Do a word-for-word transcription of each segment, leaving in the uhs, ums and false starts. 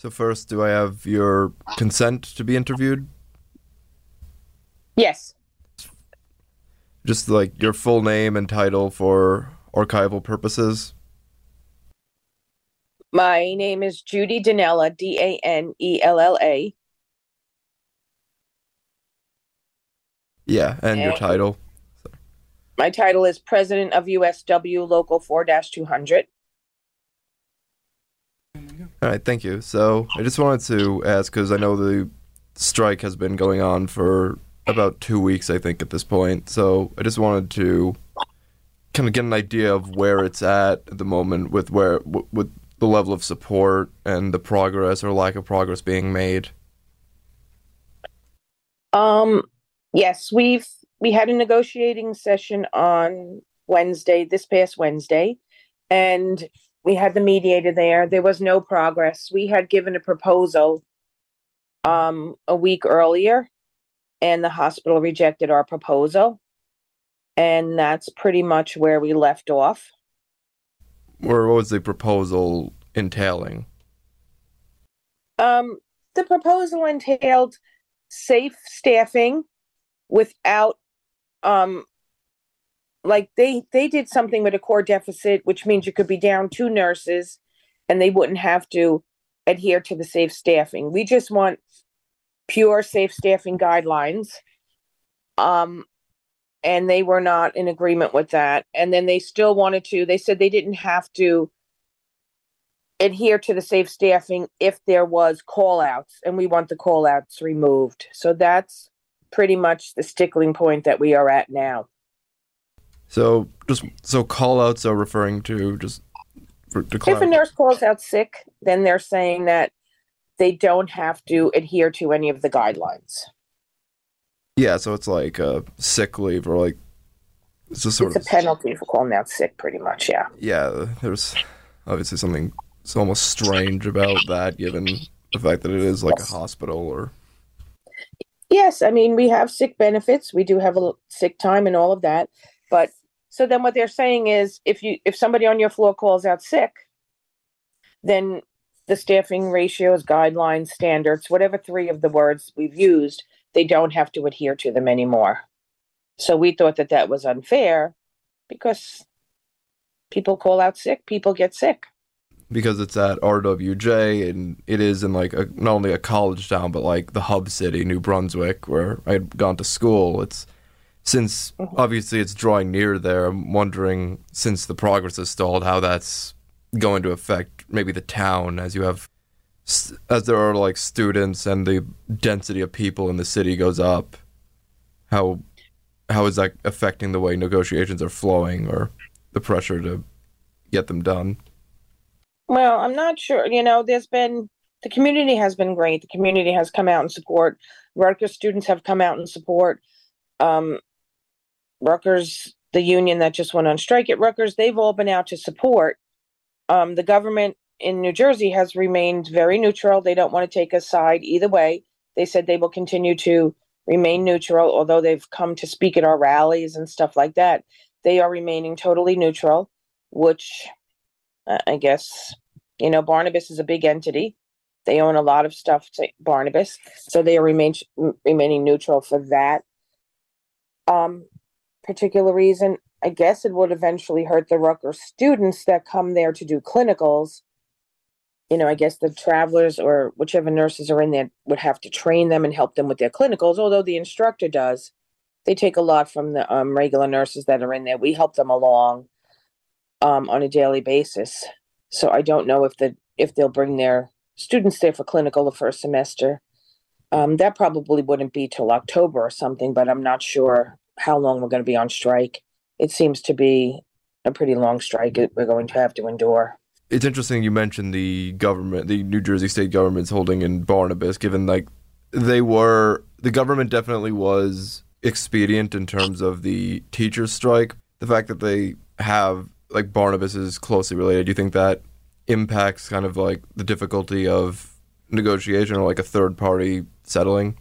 So first, do I have your consent to be interviewed? Yes. Just like your full name and title for archival purposes? My name is Judy Danella, D A N E L L A. Yeah, and your And title. my title is President of U S W Local four two hundred. All right, thank you. So I just wanted to ask because I know the strike has been going on for about two weeks, I think, at this point. So I just wanted to kind of get an idea of where it's at at the moment with where w- with the level of support and the progress or lack of progress being made. Um, yes, we've we had a negotiating session on Wednesday, this past Wednesday, and we had the mediator there. There was no progress. We had given a proposal um a week earlier, and the hospital rejected our proposal, and that's pretty much where we left off. Or what was the proposal entailing? Um, the proposal entailed safe staffing without um like they they did something with a core deficit, which means you could be down two nurses and they wouldn't have to adhere to the safe staffing. We just want pure safe staffing guidelines. Um, and they were not in agreement with that. And then they still wanted to, they said they didn't have to adhere to the safe staffing if there was call outs, and we want the call outs removed. So that's pretty much the stickling point that we are at now. So just so call outs are referring to just for, to If a clarify. nurse calls out sick, then they're saying that they don't have to adhere to any of the guidelines. Yeah, so it's like uh, sick leave or like it's just sort It's a of penalty for calling out sick, pretty much. Yeah. yeah. There's obviously something it's almost strange about that, given the fact that it is like a Yes. hospital or Yes, I mean we have sick benefits. We do have a sick time and all of that. But so then what they're saying is, if you if somebody on your floor calls out sick, then the staffing ratios, guidelines, standards, whatever three of the words we've used, they don't have to adhere to them anymore. So we thought that that was unfair because people call out sick, people get sick. because it's at R W J and it is in like a, not only a college town but like the hub city, New Brunswick, where I'd gone to school. It's since Mhm. obviously it's drawing near there. I'm wondering since the progress has stalled, how that's going to affect maybe the town as you have as there are like students and the density of people in the city goes up. How how is that affecting the way negotiations are flowing or the pressure to get them done? Well, I'm not sure. You know, there's been the community has been great. The community has come out and support. Rutgers students have come out and support. Um, Rutgers, the union that just went on strike at Rutgers, they've all been out to support. Um, the government in New Jersey has remained very neutral. They don't want to take a side either way. They said they will continue to remain neutral, although they've come to speak at our rallies and stuff like that. They are remaining totally neutral, which uh, I guess, you know, Barnabas is a big entity. They own a lot of stuff to Barnabas, so they are remain, remaining neutral for that um, particular reason. I guess it would eventually hurt the Rutgers students that come there to do clinicals. You know, I guess the travelers or whichever nurses are in there would have to train them and help them with their clinicals, although the instructor does. They take a lot from the um, regular nurses that are in there. We help them along um, on a daily basis. So I don't know if the if they'll bring their students there for clinical the first semester. Um, that probably wouldn't be till October or something, but I'm not sure how long we're going to be on strike. It seems to be a pretty long strike that we're going to have to endure. It's interesting you mentioned the government, the New Jersey state government's holding in Barnabas, given like they were, the government definitely was expedient in terms of the teachers' strike. The fact that they have, like, Barnabas is closely related, do you think that impacts kind of like the difficulty of negotiation or like a third party settling?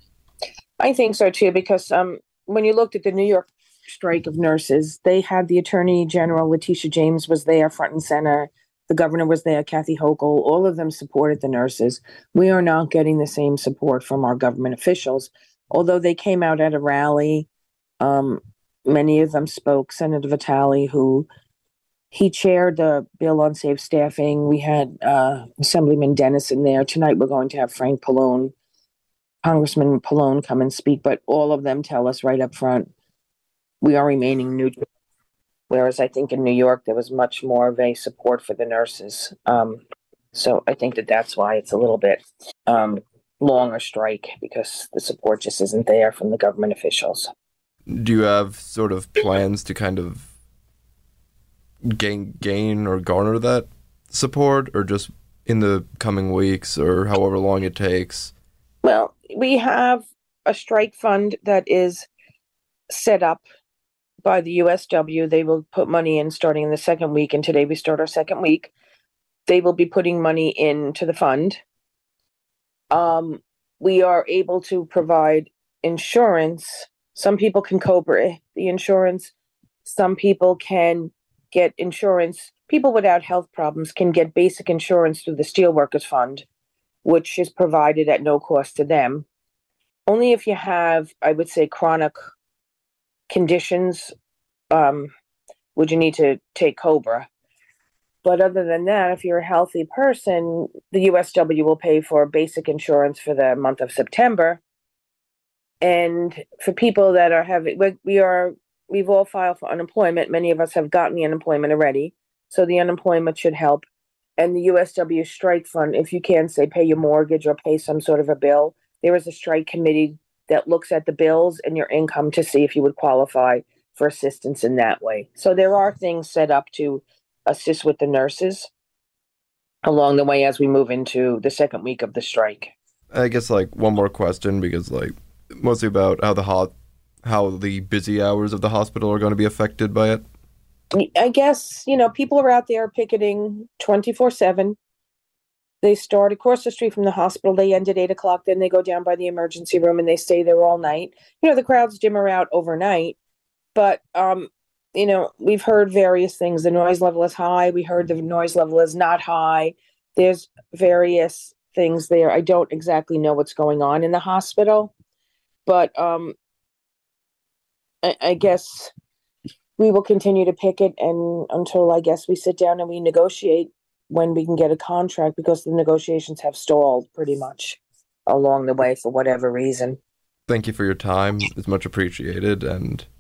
I think so too, because um, when you looked at the New York strike of nurses, they had the Attorney General Letitia James was there front and center. The governor was there, Kathy Hochul. All of them supported the nurses. We are not getting the same support from our government officials, although they came out at a rally. Um, many of them spoke. Senator Vitale, who he chaired the bill on safe staffing. We had uh, Assemblyman Dennis in there. Tonight we're going to have Frank Pallone, Congressman Pallone, come and speak, but all of them tell us right up front, we are remaining neutral. Whereas I think in New York, there was much more of a support for the nurses. Um, so I think that that's why it's a little bit um, longer strike, because the support just isn't there from the government officials. Do you have sort of plans to kind of gain, gain or garner that support, or just in the coming weeks or however long it takes? Well, we have a strike fund that is set up by the U S W. They will put money in starting in the second week, and today we start our second week. They will be putting money into the fund. Um, we are able to provide insurance. Some people can COBRA the insurance. Some people can get insurance. People without health problems can get basic insurance through the Steelworkers Fund, which is provided at no cost to them. Only if you have, I would say, chronic conditions um, would you need to take COBRA. But other than that, if you're a healthy person, the U S W will pay for basic insurance for the month of September. And for people that are having, we are, we've all filed for unemployment. Many of us have gotten the unemployment already. So the unemployment should help. And the U S W strike fund, if you can say pay your mortgage or pay some sort of a bill, there is a strike committee that looks at the bills and your income to see if you would qualify for assistance in that way. So there are things set up to assist with the nurses along the way as we move into the second week of the strike. I guess like one more question, because like mostly about how the hot, how the busy hours of the hospital are going to be affected by it. I guess, you know, people are out there picketing twenty-four seven. They start across the street from the hospital. They end at eight o'clock. Then they go down by the emergency room and they stay there all night. You know, the crowds dimmer out overnight. But, um, you know, we've heard various things. The noise level is high. We heard the noise level is not high. There's various things there. I don't exactly know what's going on in the hospital. But um, I, I guess we will continue to picket and until I guess we sit down and we negotiate when we can get a contract, because the negotiations have stalled pretty much along the way for whatever reason. Thank you for your time. It's much appreciated, and